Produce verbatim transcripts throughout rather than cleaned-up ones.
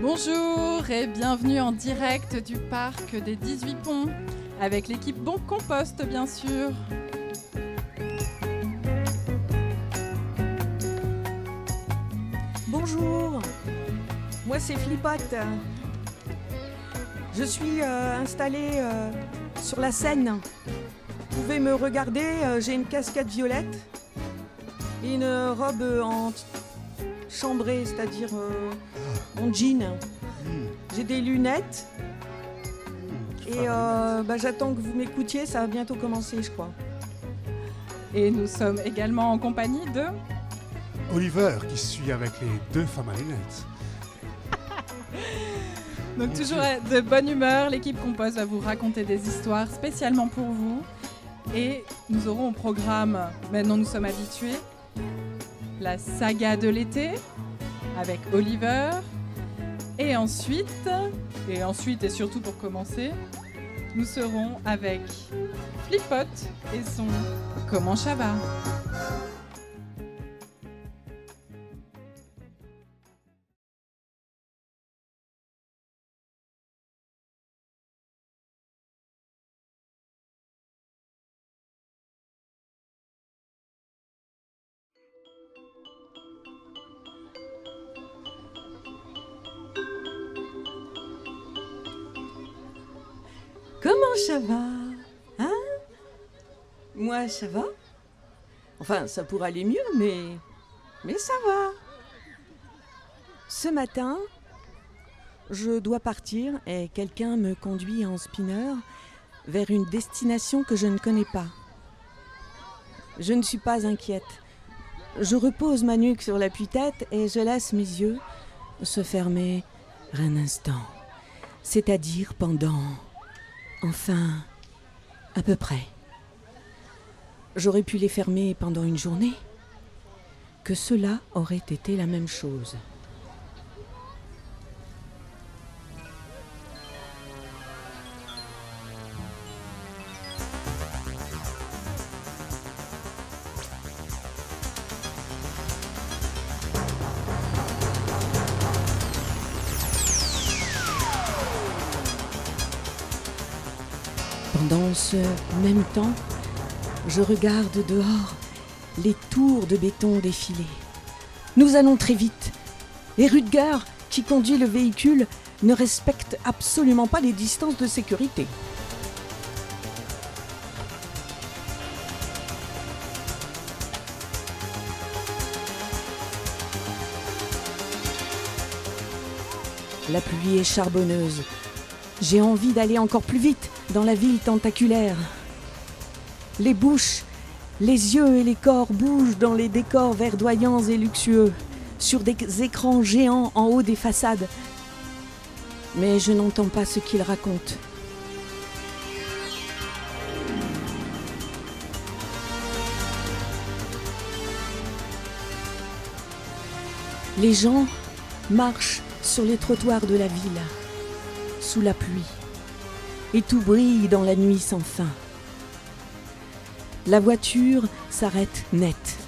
Bonjour et bienvenue en direct du parc des dix-huit ponts avec l'équipe Bon Compost bien sûr. Bonjour, moi c'est Flippote. Je suis euh, installée euh, sur la Seine. Vous pouvez me regarder, euh, j'ai une casquette violette et une robe en t- chambrée, c'est-à-dire euh, en jean. J'ai des lunettes et euh, bah, j'attends que vous m'écoutiez, ça va bientôt commencer je crois. Et nous sommes également en compagnie de... Oliver qui suit avec les deux femmes à lunettes. Donc Mon toujours Dieu. de bonne humeur, l'équipe Compost va vous raconter des histoires spécialement pour vous. Et nous aurons au programme, maintenant nous sommes habitués, la saga de l'été avec Oliver. Et ensuite, et ensuite et surtout pour commencer, nous serons avec Flippote et son Comment ça va ? Comment ça va ? Hein ? Moi, ça va ? Enfin, ça pourrait aller mieux, mais... Mais ça va. Ce matin, je dois partir et quelqu'un me conduit en spinner vers une destination que je ne connais pas. Je ne suis pas inquiète. Je repose ma nuque sur l'appui-tête et je laisse mes yeux se fermer un instant. C'est-à-dire pendant... Enfin, à peu près. J'aurais pu les fermer pendant une journée, que cela aurait été la même chose. Pendant ce même temps, je regarde dehors les tours de béton défiler. Nous allons très vite. Et Rutger, qui conduit le véhicule, ne respecte absolument pas les distances de sécurité. La pluie est charbonneuse. J'ai envie d'aller encore plus vite dans la ville tentaculaire. Les bouches, les yeux et les corps bougent dans les décors verdoyants et luxueux, sur des écrans géants en haut des façades. Mais je n'entends pas ce qu'ils racontent. Les gens marchent sur les trottoirs de la ville, sous la pluie, et tout brille dans la nuit sans fin. La voiture s'arrête net.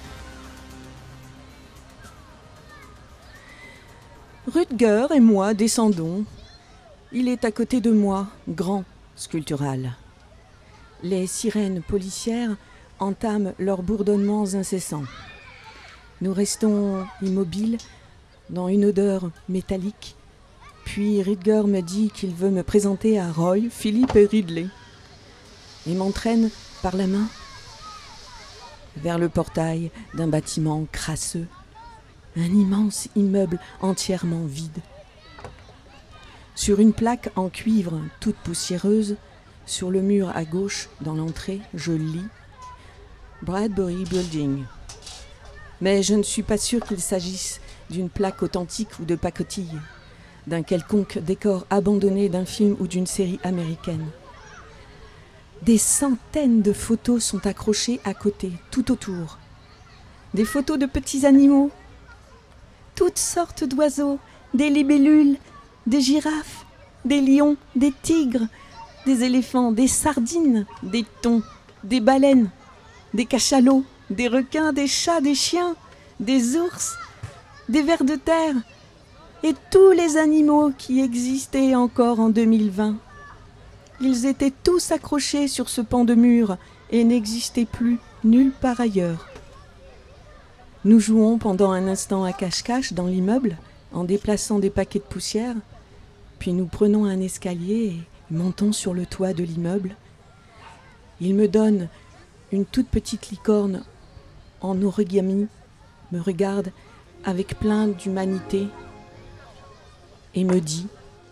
Rutger et moi descendons. Il est à côté de moi, grand, sculptural. Les sirènes policières entament leurs bourdonnements incessants. Nous restons immobiles dans une odeur métallique. Puis Rutger me dit qu'il veut me présenter à Roy, Philippe et Ridley. Et m'entraîne par la main vers le portail d'un bâtiment crasseux, un immense immeuble entièrement vide. Sur une plaque en cuivre toute poussiéreuse, sur le mur à gauche, dans l'entrée, je lis « Bradbury Building ». Mais je ne suis pas sûre qu'il s'agisse d'une plaque authentique ou de pacotille, d'un quelconque décor abandonné d'un film ou d'une série américaine. Des centaines de photos sont accrochées à côté, tout autour. Des photos de petits animaux, toutes sortes d'oiseaux, des libellules, des girafes, des lions, des tigres, des éléphants, des sardines, des thons, des baleines, des cachalots, des requins, des chats, des chiens, des ours, des vers de terre, et tous les animaux qui existaient encore en deux mille vingt. Ils étaient tous accrochés sur ce pan de mur et n'existaient plus nulle part ailleurs. Nous jouons pendant un instant à cache-cache dans l'immeuble en déplaçant des paquets de poussière, puis nous prenons un escalier et montons sur le toit de l'immeuble. Il me donne une toute petite licorne en origami, me regarde avec plein d'humanité et me dit: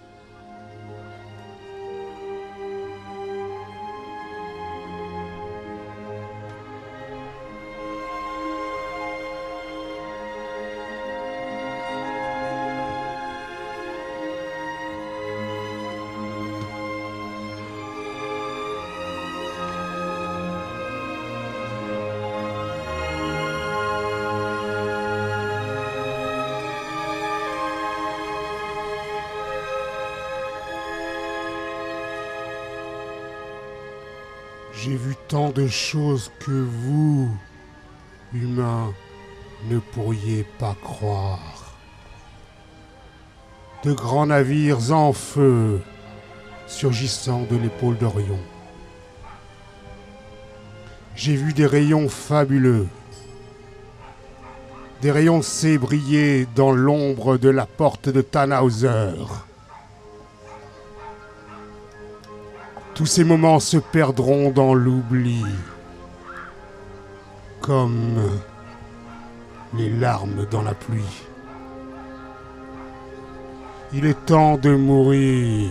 J'ai vu tant de choses que vous, humains, ne pourriez pas croire. De grands navires en feu, surgissant de l'épaule d'Orion. J'ai vu des rayons fabuleux. Des rayons C briller dans l'ombre de la porte de Tannhauser. Tous ces moments se perdront dans l'oubli, comme les larmes dans la pluie. Il est temps de mourir.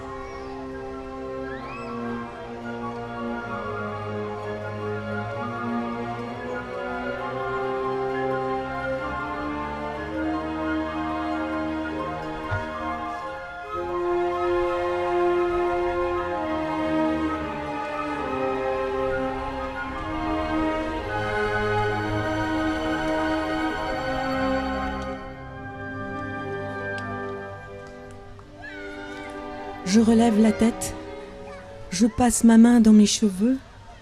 Je relève la tête, je passe ma main dans mes cheveux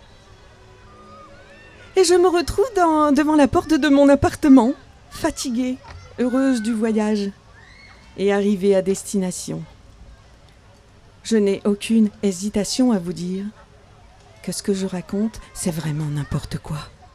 et je me retrouve dans, devant la porte de mon appartement, fatiguée, heureuse du voyage et arrivée à destination. Je n'ai aucune hésitation à vous dire que ce que je raconte, c'est vraiment n'importe quoi.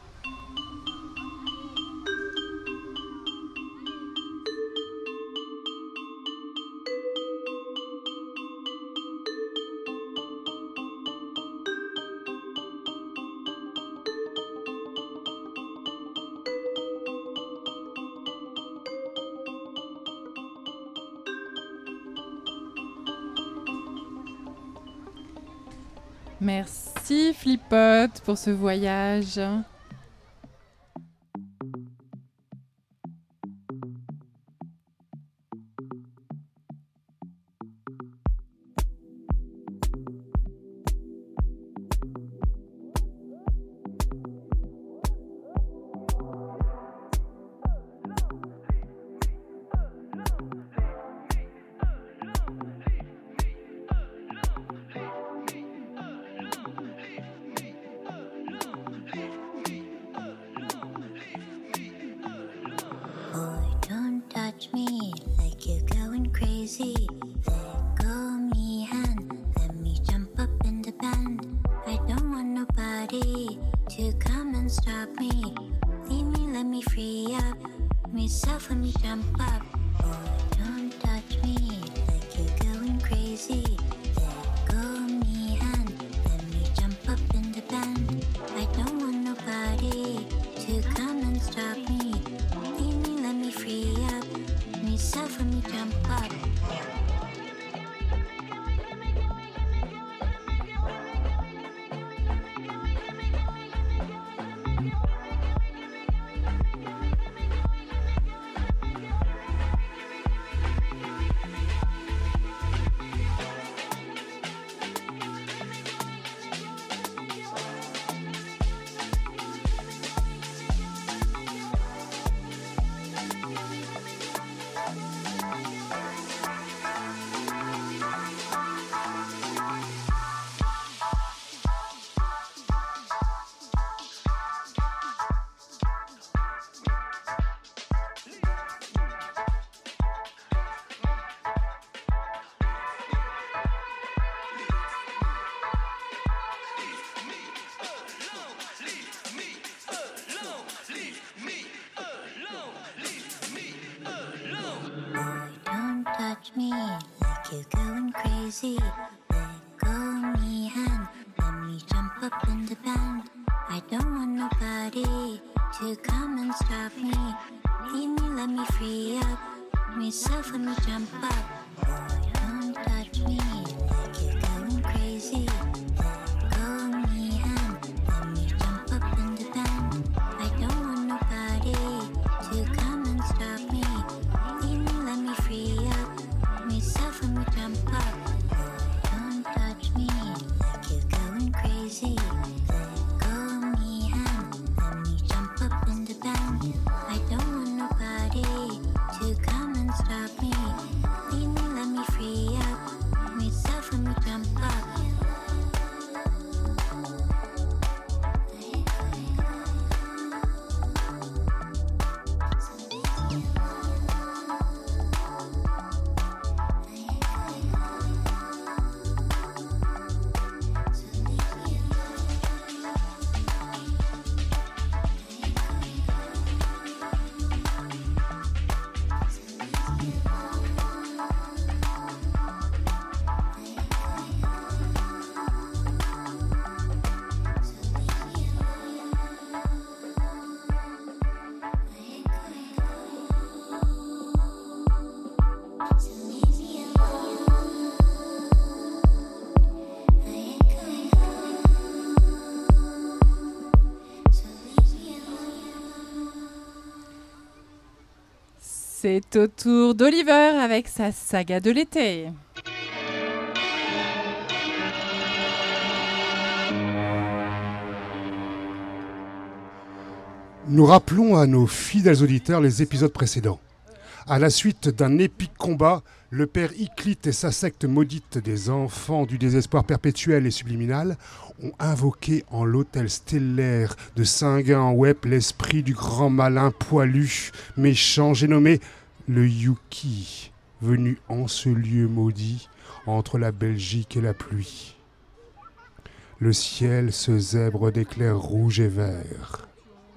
Merci Flippote pour ce voyage. touch me like you're going crazy. Let go of me and let me jump up in the band. I don't want nobody to come and stop me. Leave me, let me free up myself, let me jump up. Oh, don't touch me like you're going crazy. Let go of me and let me jump up in the band. I don't want nobody to come and stop me. Leave me, let me free up myself, let me jump up. Oh, don't touch me like you're going crazy. Let go of me and let me jump up in the band. I don't want nobody to come and stop me. Leave me, let me free up myself, let me jump up. C'est au tour d'Oliver avec sa saga de l'été. Nous rappelons à nos fidèles auditeurs les épisodes précédents. À la suite d'un épique combat, le père Iclite et sa secte maudite des enfants du désespoir perpétuel et subliminal ont invoqué en l'autel stellaire de Saint-Gain-en-Wep l'esprit du grand malin poilu, méchant, j'ai nommé le Yuki, venu en ce lieu maudit entre la Belgique et la pluie. Le ciel se zèbre d'éclairs rouges et verts.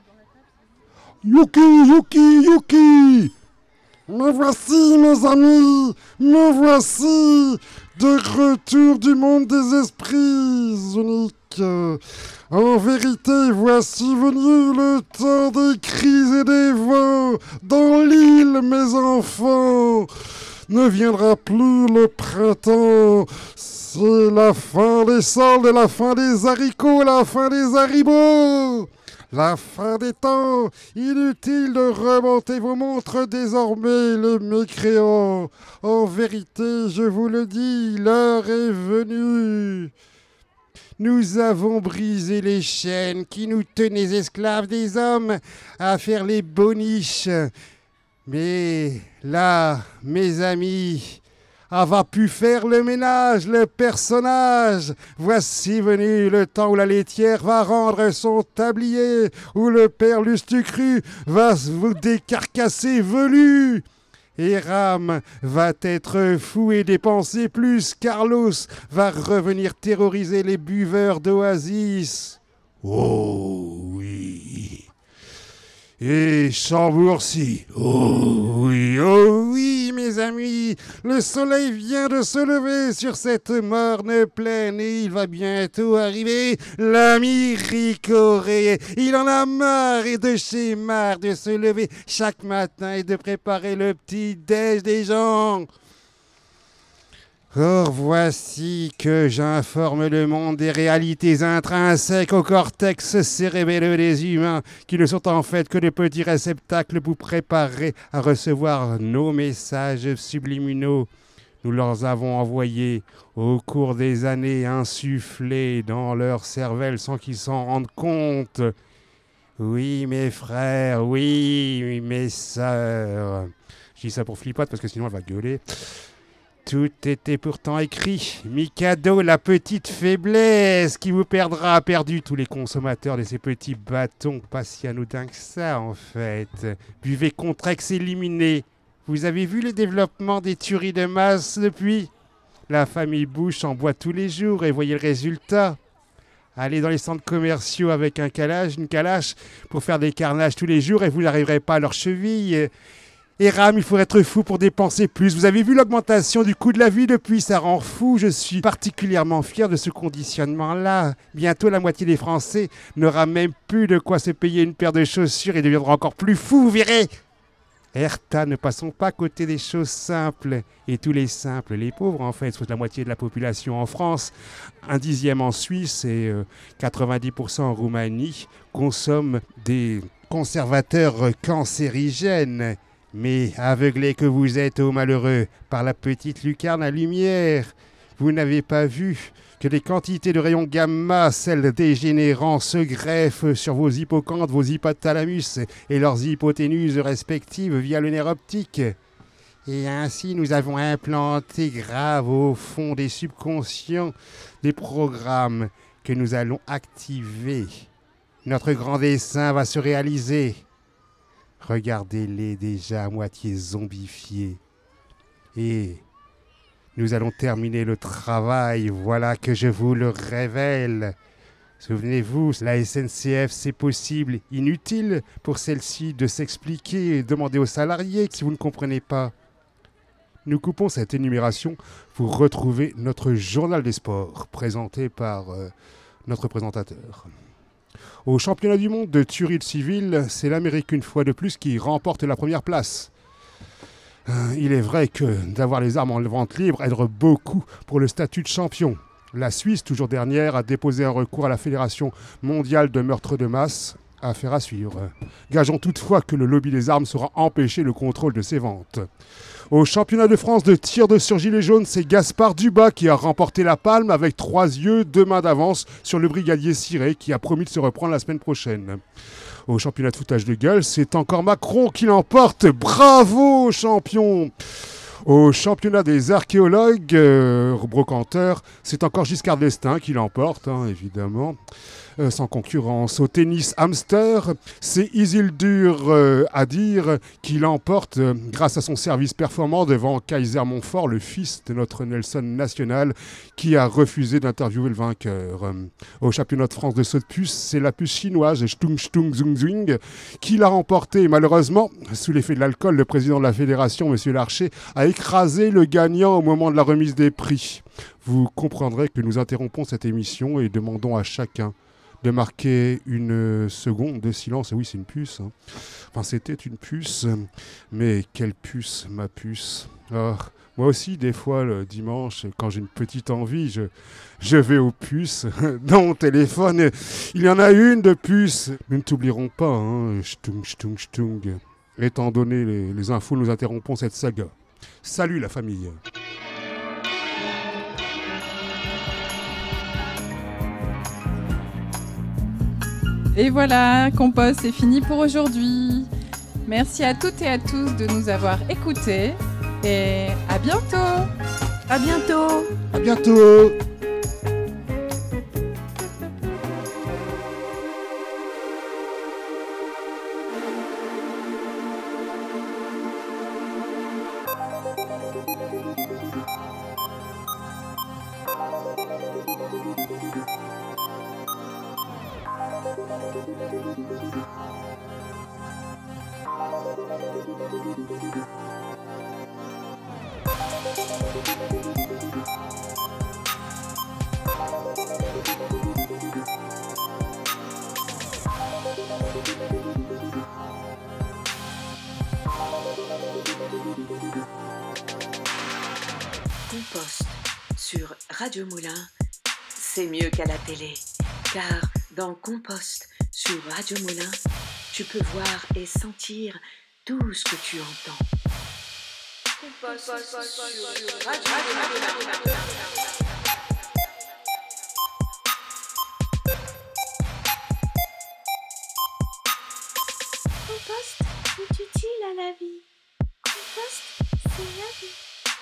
Yuki, Yuki, Yuki! Me voici, mes amis, me voici, de retour du monde des esprits uniques. En vérité, voici venu le temps des cris et des vents dans l'île, mes enfants. Ne viendra plus le printemps, c'est la fin des soldes, la fin des haricots, la fin des haribots. La fin des temps, inutile de remonter vos montres désormais, les mécréants. En vérité, je vous le dis, l'heure est venue. Nous avons brisé les chaînes qui nous tenaient esclaves des hommes à faire les boniches. Mais là, mes amis, va pu faire le ménage, le personnage. Voici venu le temps où la laitière va rendre son tablier, où le père Lustucru va vous décarcasser velu. Et Ram va être fou et dépenser plus. Carlos va revenir terroriser les buveurs d'Oasis. Oh oui. Et Chambourcy. Oh oui, oh oui, mes amis. Le soleil vient de se lever sur cette morne plaine et il va bientôt arriver l'ami Ricoré. Il en a marre et de chez marre de se lever chaque matin et de préparer le petit déj des gens. Or voici que j'informe le monde des réalités intrinsèques au cortex cérébelleux des humains, qui ne sont en fait que de petits réceptacles pour préparer à recevoir nos messages subliminaux. Nous leur avons envoyé au cours des années insufflés dans leur cervelle sans qu'ils s'en rendent compte. Oui, mes frères, oui, mes sœurs. Je dis ça pour Flippote parce que sinon elle va gueuler. Tout était pourtant écrit. Mikado, la petite faiblesse qui vous perdra, a perdu tous les consommateurs de ces petits bâtons. Pas si anodin que ça, en fait. Buvez Contrex éliminé. Vous avez vu le développement des tueries de masse depuis ? La famille Bush en boit tous les jours et voyez le résultat. Allez dans les centres commerciaux avec un calage, une calache pour faire des carnages tous les jours et vous n'arriverez pas à leurs chevilles. Et Ram, il faut être fou pour dépenser plus. Vous avez vu l'augmentation du coût de la vie depuis, ça rend fou. Je suis particulièrement fier de ce conditionnement-là. Bientôt, la moitié des Français n'aura même plus de quoi se payer une paire de chaussures et deviendra encore plus fou, vous verrez. Erta, ne passons pas à côté des choses simples. Et tous les simples, les pauvres en fait, soit la moitié de la population en France, un dixième en Suisse et euh, quatre-vingt-dix pour cent en Roumanie, consomment des conservateurs cancérigènes. Mais aveuglés que vous êtes, ô malheureux, par la petite lucarne à lumière, vous n'avez pas vu que des quantités de rayons gamma, celles dégénérants, se greffent sur vos hippocampes, vos hypothalamus et leurs hypoténuses respectives via le nerf optique. Et ainsi, nous avons implanté grave au fond des subconscients des programmes que nous allons activer. Notre grand dessein va se réaliser. Regardez-les déjà à moitié zombifiés. Et nous allons terminer le travail, voilà que je vous le révèle. Souvenez-vous, la S N C F, c'est possible, inutile pour celle-ci de s'expliquer et demander aux salariés si vous ne comprenez pas. Nous coupons cette énumération pour retrouver notre journal des sports, présenté par euh, notre présentateur. Au championnat du monde de tuerie civile, c'est l'Amérique une fois de plus qui remporte la première place. Euh, il est vrai que d'avoir les armes en vente libre aide beaucoup pour le statut de champion. La Suisse, toujours dernière, a déposé un recours à la Fédération mondiale de meurtre de masse. Affaire à suivre. Gageons toutefois que le lobby des armes saura empêcher le contrôle de ces ventes. Au championnat de France de tir de sur gilet jaune, c'est Gaspard Dubas qui a remporté la palme avec trois yeux, deux mains d'avance sur le brigadier Ciré qui a promis de se reprendre la semaine prochaine. Au championnat de foutage de gueule, c'est encore Macron qui l'emporte. Bravo, champion! Au championnat des archéologues, euh, brocanteurs, c'est encore Giscard d'Estaing qui l'emporte, hein, évidemment. Euh, sans concurrence. Au tennis hamster, c'est Isildur euh, Adir qui l'emporte euh, grâce à son service performant devant Kaiser Montfort, le fils de notre Nelson national, qui a refusé d'interviewer le vainqueur. Euh, au championnat de France de saut de puce, c'est la puce chinoise Stung Stung Zung Zung qui l'a remporté. Malheureusement, sous l'effet de l'alcool, le président de la fédération, M. Larcher, a écrasé le gagnant au moment de la remise des prix. Vous comprendrez que nous interrompons cette émission et demandons à chacun de marquer une seconde de silence. Et oui, c'est une puce. Hein. Enfin, c'était une puce. Mais quelle puce, ma puce. Oh, moi aussi, des fois, le dimanche, quand j'ai une petite envie, je, je vais aux puces. Dans mon téléphone, il y en a une de puce. Nous ne t'oublierons pas. Hein. Stung, stung, stung. Étant donné les, les infos, nous interrompons cette saga. Salut la famille. Et voilà, Compost, c'est fini pour aujourd'hui. Merci à toutes et à tous de nous avoir écoutés. Et à bientôt. À bientôt. À bientôt. Compost sur Radio Moulin, c'est mieux qu'à la télé, car dans Compost sur Radio Moulin, tu peux voir et sentir tout ce que tu entends. Compost sur Radio Moulin. Compost est utile à la vie. Compost, c'est la vie.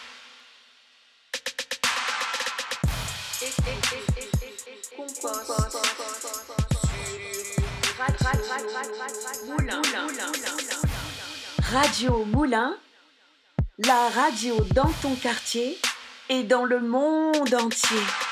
Compost Radio Moulin, la radio dans ton quartier et dans le monde entier.